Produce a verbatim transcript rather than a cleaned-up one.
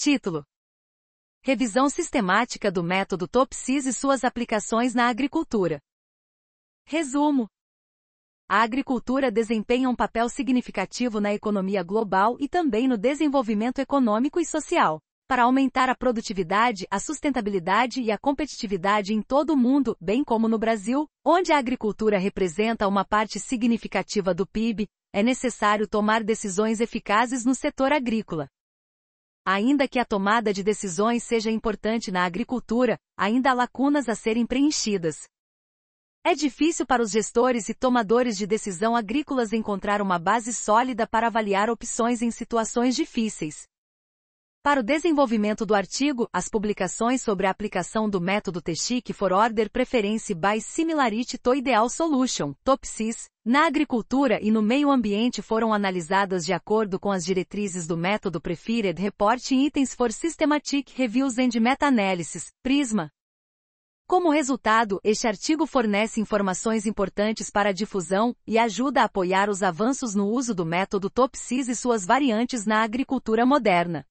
Título: Revisão sistemática do método Topsis e suas aplicações na agricultura. Resumo: a agricultura desempenha um papel significativo na economia global e também no desenvolvimento econômico e social. Para aumentar a produtividade, a sustentabilidade e a competitividade em todo o mundo, bem como no Brasil, onde a agricultura representa uma parte significativa do P I B, é necessário tomar decisões eficazes no setor agrícola. Ainda que a tomada de decisões seja importante na agricultura, ainda há lacunas a serem preenchidas. É difícil para os gestores e tomadores de decisão agrícolas encontrar uma base sólida para avaliar opções em situações difíceis. Para o desenvolvimento do artigo, as publicações sobre a aplicação do método T S I C for Order Preference by Similarity to Ideal Solution, Topsis, na agricultura e no meio ambiente foram analisadas de acordo com as diretrizes do método Preferred Reporting Items for Systematic Reviews and Meta-Analysis, PRISMA. Como resultado, este artigo fornece informações importantes para a difusão e ajuda a apoiar os avanços no uso do método Topsis e suas variantes na agricultura moderna.